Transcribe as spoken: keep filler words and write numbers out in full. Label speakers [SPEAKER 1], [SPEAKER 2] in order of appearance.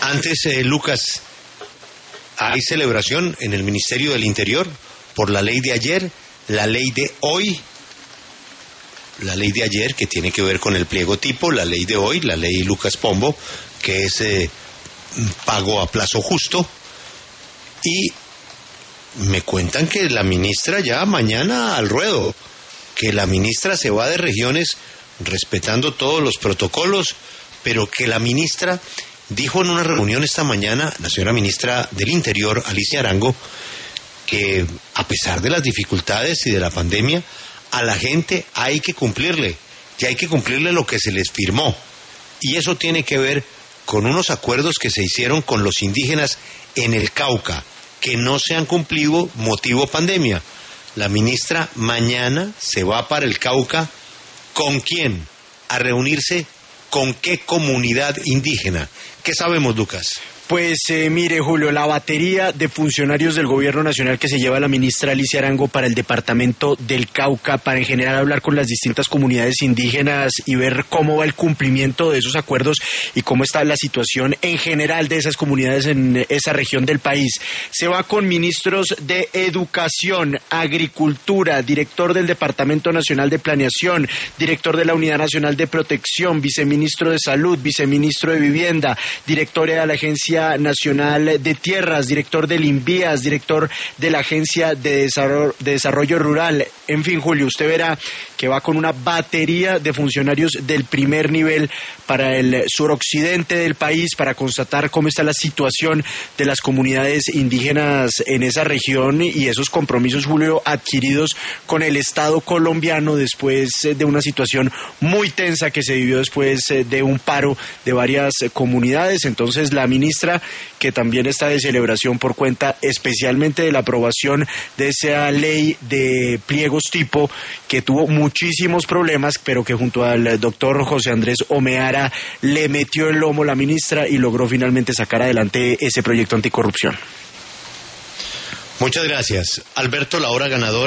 [SPEAKER 1] Antes, eh, Lucas, hay celebración en el Ministerio del Interior por la ley de ayer, la ley de hoy, la ley de ayer que tiene que ver con el pliego tipo, la ley de hoy, la ley Lucas Pombo, que es eh, pago a plazo justo, y me cuentan que la ministra ya mañana al ruedo, que la ministra se va de regiones respetando todos los protocolos, pero que la ministra dijo en una reunión esta mañana, la señora ministra del Interior, Alicia Arango, que a pesar de las dificultades y de la pandemia, a la gente hay que cumplirle, y hay que cumplirle lo que se les firmó. Y eso tiene que ver con unos acuerdos que se hicieron con los indígenas en el Cauca, que no se han cumplido motivo pandemia. La ministra mañana se va para el Cauca. ¿Con quién? A reunirse con qué comunidad indígena. ¿Qué sabemos, Lucas?
[SPEAKER 2] Pues eh, mire, Julio, la batería de funcionarios del Gobierno Nacional que se lleva la ministra Alicia Arango para el departamento del Cauca, para en general hablar con las distintas comunidades indígenas y ver cómo va el cumplimiento de esos acuerdos y cómo está la situación en general de esas comunidades en esa región del país. Se va con ministros de Educación, Agricultura, director del Departamento Nacional de Planeación, director de la Unidad Nacional de Protección, viceministro de Salud, viceministro de Vivienda, directora de la Agencia Nacional de Tierras, director del INVIAS, director de la Agencia de Desarrollo, de Desarrollo Rural. En fin, Julio, usted verá que va con una batería de funcionarios del primer nivel para el suroccidente del país, para constatar cómo está la situación de las comunidades indígenas en esa región y esos compromisos, Julio, adquiridos con el Estado colombiano después de una situación muy tensa que se vivió después de un paro de varias comunidades. Entonces, la ministra, que también está de celebración por cuenta especialmente de la aprobación de esa ley de pliegos tipo, que tuvo muchísimos problemas, pero que junto al doctor José Andrés Omeara le metió el lomo la ministra y logró finalmente sacar adelante ese proyecto anticorrupción.
[SPEAKER 1] Muchas gracias. Alberto, la hora ganadora.